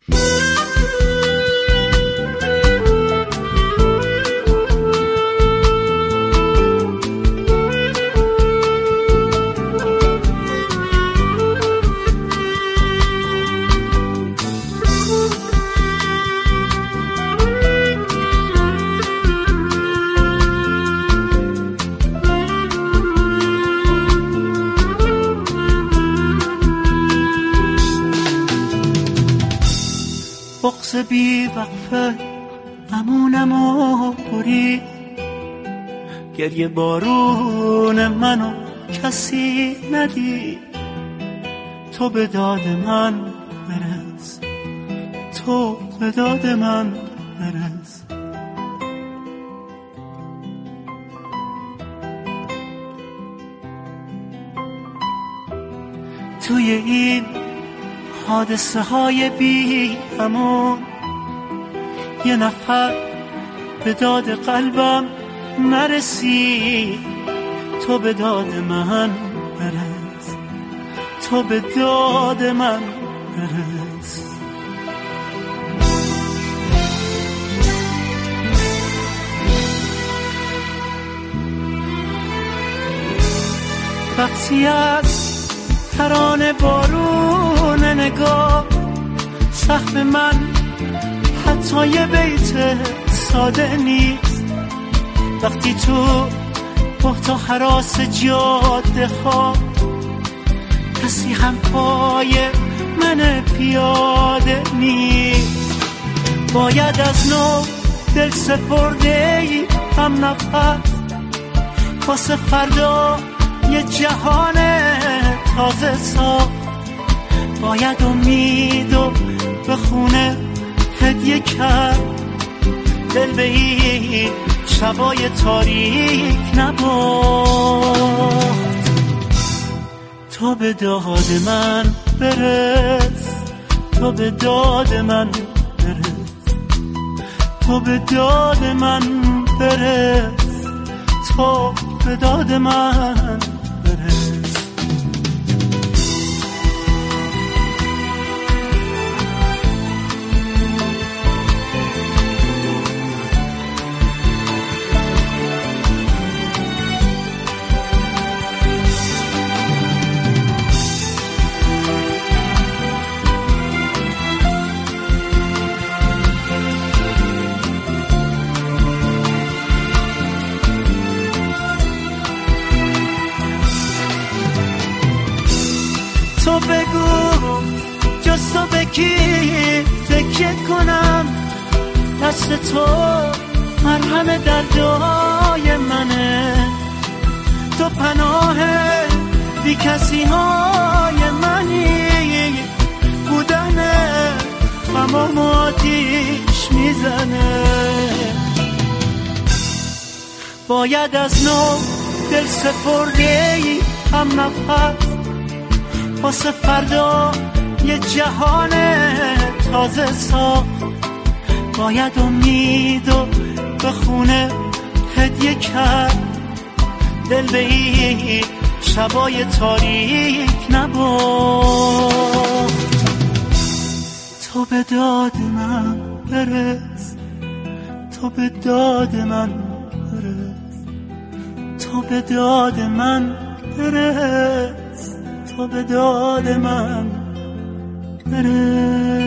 بغض بی وقفه امونمو بری، گریه بارون منو کسی ندی. تو به داد من برس، تو به داد من برس. توی این حادثه های بی امون یه نفر به داد قلبم نرسید. تو به داد من برس، تو به داد من برس. وقتی از ترانه بارون نگاه سقف من حتی یه بیت ساده نیست. وقتی تو بحت و هراس جاده خواه کسی هم پای من پیاده نیست. باید از نو دل سپرده ای هم نفس واسه فردا یه جهان تازه ساخت. باید امیدو به خونه هدیه کرد، دل به این شبای تاریک نباخت. تو به داد من برس، تو به داد من برس، تو به داد من برس، تو به داد من برس. تو بگو جز تو به کی تکیه کنم؟ دست تو مرهم دردای منه، تو پناه بی کسی های منی. بودنه غمام آتیش میزنه. باید از نو دل سپرده ای هم نفس واسه فردا یه جهان تازه ساخت. باید امیدو به خونه هدیه کرد، دل به این شبای تاریک نباخت. تو به داد من برس، تو به داد من برس، تو به داد من برس، تو به داد من برس.